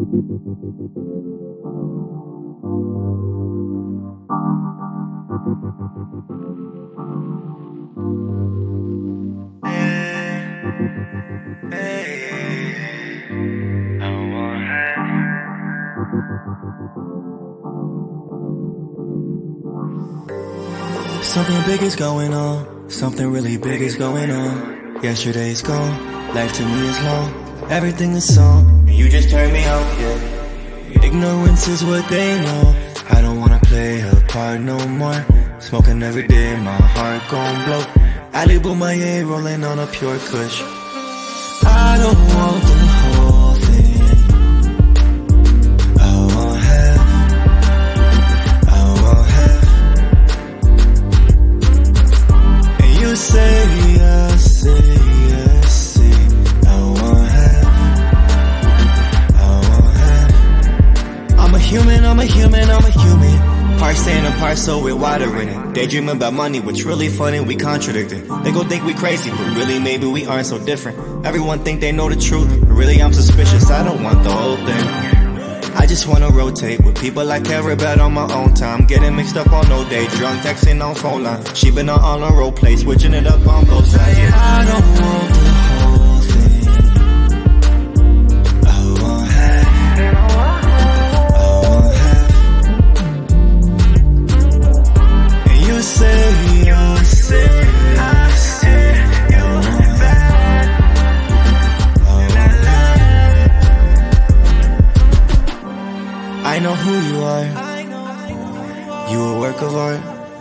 Something big is going on, something really big is going on. Yesterday's gone, life to me is long. Everything is song, and you just turn me on, yeah. Ignorance is what they know. I don't wanna play a part no more. Smoking every day, my heart gon' blow. Ali Boumaier rolling on a pure kush. I don't want the whole thing. I want half. I want half. And you say I say I say I want half. I want half. I'm a human, I'm a human, I'm a human. Part staying apart, so we're wider in it. Daydreaming about money, which really funny, we contradicted. They gon' think we crazy, but really maybe we aren't so different. Everyone think they know the truth, but really I'm suspicious. I don't want the whole thing. I just wanna rotate with people I care about on my own time. Getting mixed up on no day, drunk texting on phone line. She been on a role play, switching it up on both sides. Yeah. I don't want the whole thing. I want half. I know who you are. You a work of art.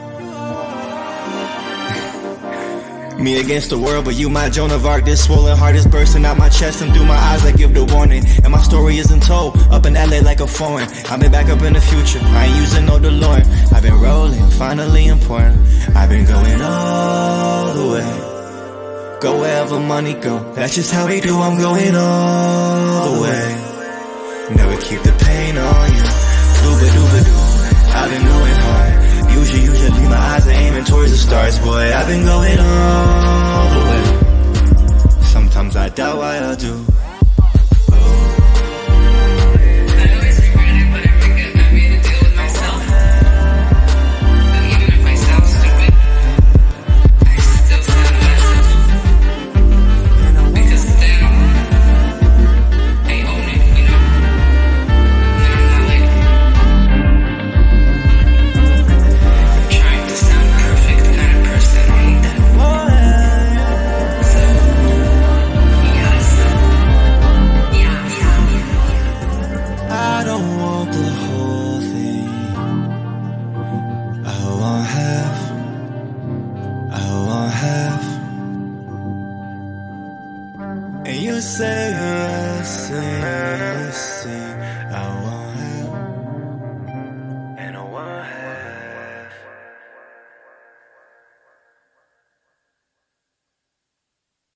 Me against the world, but you my Joan of Arc. This swollen heart is bursting out my chest and through my eyes I give the warning. And my story isn't told up in LA like a foreign. I've been back up in the future, I ain't using no DeLorean. I've been rolling, finally important. I've been going all the way. Go wherever money go, that's just how we do. I'm going all the way. Never keep the pain on you. Dooba-dooba-doo, I've been going hard. Usually my eyes are aiming towards the stars. Boy, I've been going all the way. Sometimes I doubt why I do. And you say, I say, I